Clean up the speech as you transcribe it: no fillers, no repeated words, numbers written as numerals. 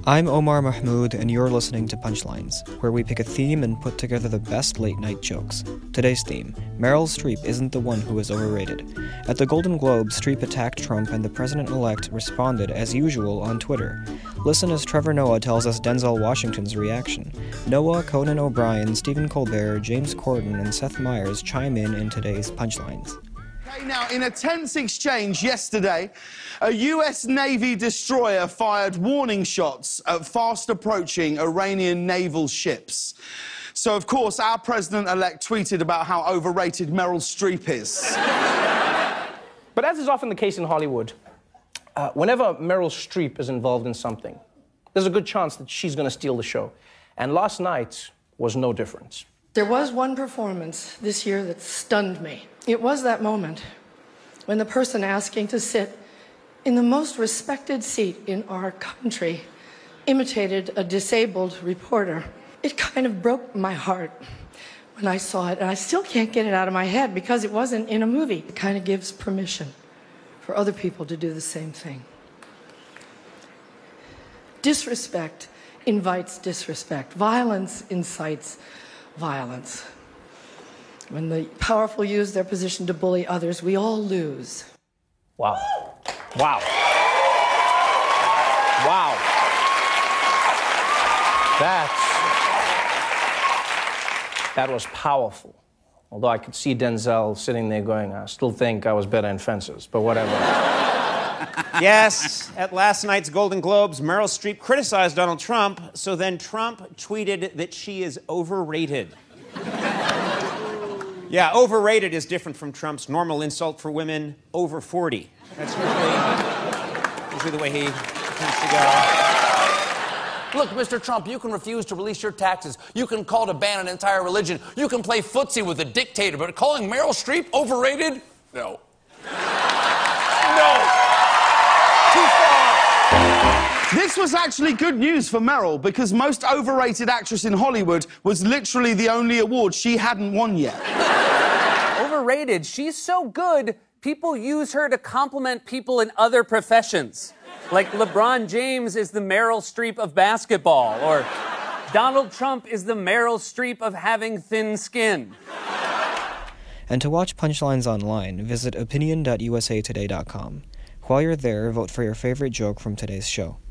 I'm Omar Mahmoud, and you're listening to Punchlines, where we pick a theme and put together the best late-night jokes. Today's theme, Meryl Streep isn't the one who is overrated. At the Golden Globes, Streep attacked Trump, and the president-elect responded, as usual, on Twitter. Listen as Trevor Noah tells us Denzel Washington's reaction. Noah, Conan O'Brien, Stephen Colbert, James Corden, and Seth Meyers chime in today's Punchlines. Okay, now, in a tense exchange yesterday, a US Navy destroyer fired warning shots at fast-approaching Iranian naval ships. So, of course, our president-elect tweeted about how overrated Meryl Streep is. But as is often the case in Hollywood, whenever Meryl Streep is involved in something, there's a good chance that she's going to steal the show. And last night was no different. There was one performance this year that stunned me. It was that moment when the person asking to sit in the most respected seat in our country imitated a disabled reporter. It kind of broke my heart when I saw it, and I still can't get it out of my head because it wasn't in a movie. It kind of gives permission for other people to do the same thing. Disrespect invites disrespect. Violence incites violence. When the powerful use their position to bully others, we all lose. Wow. Wow. Wow. That was powerful. Although I could see Denzel sitting there going, I still think I was better in fences, but whatever. Yes, at last night's Golden Globes, Meryl Streep criticized Donald Trump, so then Trump tweeted that she is overrated. Yeah, overrated is different from Trump's normal insult for women, over 40. That's usually the way he tends to go. Look, Mr. Trump, you can refuse to release your taxes. You can call to ban an entire religion. You can play footsie with a dictator, but calling Meryl Streep overrated? No. No. Too far. This was actually good news for Meryl, because most overrated actress in Hollywood was literally the only award she hadn't won yet. Overrated. She's so good, people use her to compliment people in other professions. Like LeBron James is the Meryl Streep of basketball, or Donald Trump is the Meryl Streep of having thin skin. And to watch Punchlines online, visit opinion.usatoday.com. While you're there, vote for your favorite joke from today's show.